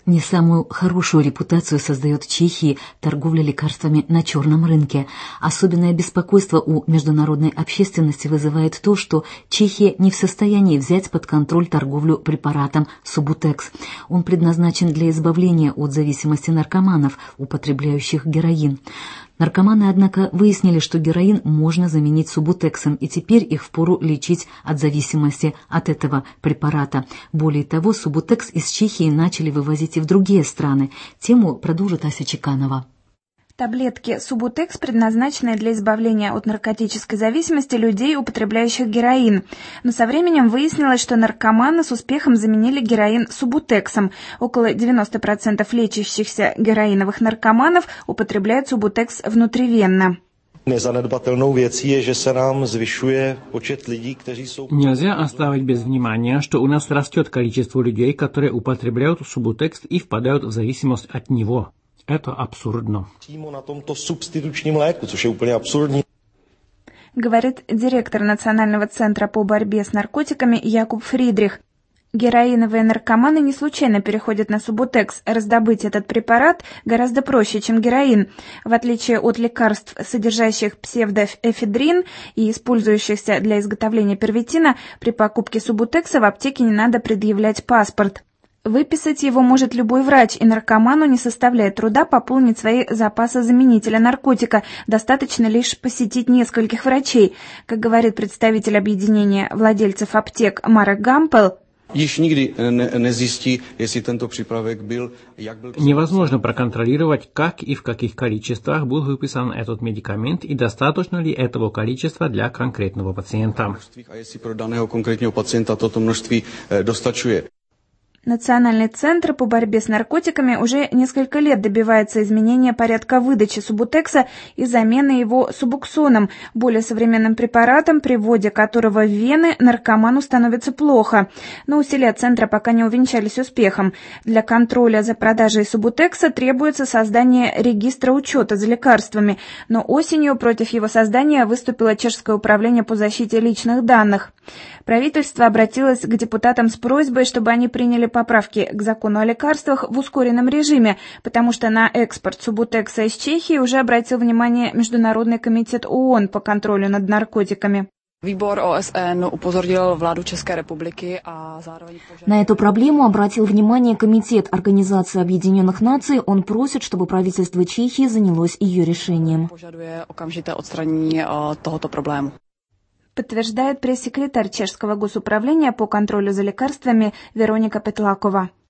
Не самую хорошую репутацию создает в Чехии торговля лекарствами на черном рынке. Особенное беспокойство у международной общественности вызывает то, что Чехия не в состоянии взять под контроль торговлю препаратом Субутекс. Он предназначен для избавления от зависимости наркоманов, употребляющих героин. Наркоманы, однако, выяснили, что героин можно заменить субутексом, и теперь их впору лечить от зависимости от этого препарата. Более того, субутекс из Чехии начали вывозить и в другие страны. Тему продолжит Ася Чеканова. Таблетки Субутекс предназначены для избавления от наркотической зависимости людей, употребляющих героин. Но со временем выяснилось, что наркоманы с успехом заменили героин Субутексом. Около 90% лечащихся героиновых наркоманов употребляют Субутекс внутривенно. Нельзя оставить без внимания, что у нас растет количество людей, которые употребляют Субутекс и впадают в зависимость от него. Это абсурдно. Говорит директор Национального центра по борьбе с наркотиками Якуб Фридрих. Героиновые наркоманы не случайно переходят на Субутекс. Раздобыть этот препарат гораздо проще, чем героин. В отличие от лекарств, содержащих псевдоэфедрин и использующихся для изготовления первитина, при покупке Субутекса в аптеке не надо предъявлять паспорт. Выписать его может любой врач, и наркоману не составляет труда пополнить свои запасы заменителя наркотика. Достаточно лишь посетить нескольких врачей. Как говорит представитель объединения владельцев аптек Марек Гампел, невозможно проконтролировать, как и в каких количествах был выписан этот медикамент и достаточно ли этого количества для конкретного пациента. Национальный центр по борьбе с наркотиками уже несколько лет добивается изменения порядка выдачи Субутекса и замены его субуксоном, более современным препаратом, при вводе которого в вены наркоману становится плохо. Но усилия центра пока не увенчались успехом. Для контроля за продажей Субутекса требуется создание регистра учета за лекарствами, но осенью против его создания выступило Чешское управление по защите личных данных. Правительство обратилось к депутатам с просьбой, чтобы они приняли поправки к закону о лекарствах в ускоренном режиме, потому что на экспорт Субутекса из Чехии уже обратил внимание Международный комитет ООН по контролю над наркотиками. На эту проблему обратил внимание Комитет Организации Объединенных Наций. Он просит, чтобы правительство Чехии занялось ее решением. Подтверждает пресс-секретарь Чешского госуправления по контролю за лекарствами Вероника Петлакова.